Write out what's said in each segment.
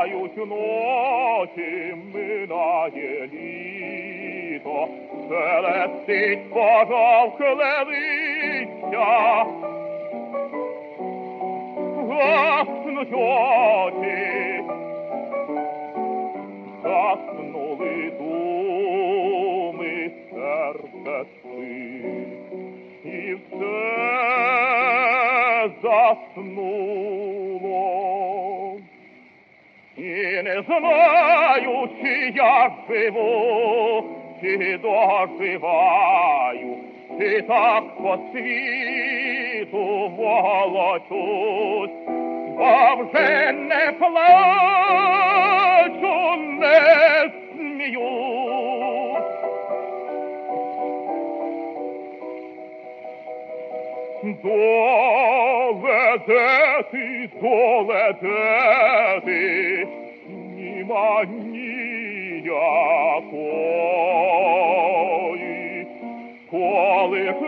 минають ночі, минає літо, шелестить пожовкле листя. Гаснуть очі, заснули думи, серце спить, і все заснуло. І не знаю, чи я живу, чи доживаю, чи так по світу волочусь, бо вже не плачу, не сміюсь. Долетети, німа ніякої, коли ж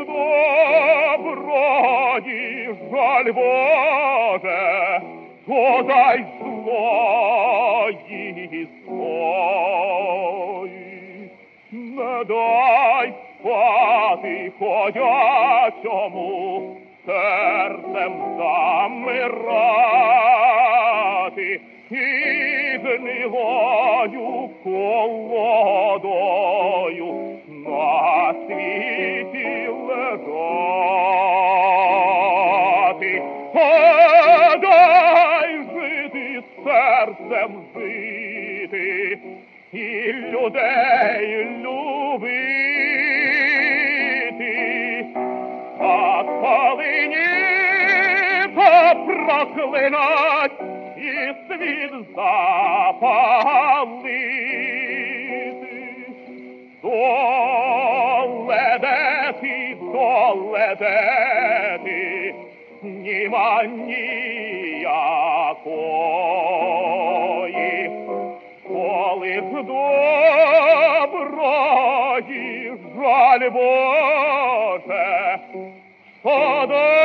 доброї жаль Боже, то дай злої злої, не дай спати ходячому, серцем замирати і гнилою колодою на світі лежати. Дай жити, серцем жити і людей любити. А коли ні, то проклинать і світ запалити. Долетети, долетети, німа ніякої, коли ж доброї жаль Боже, то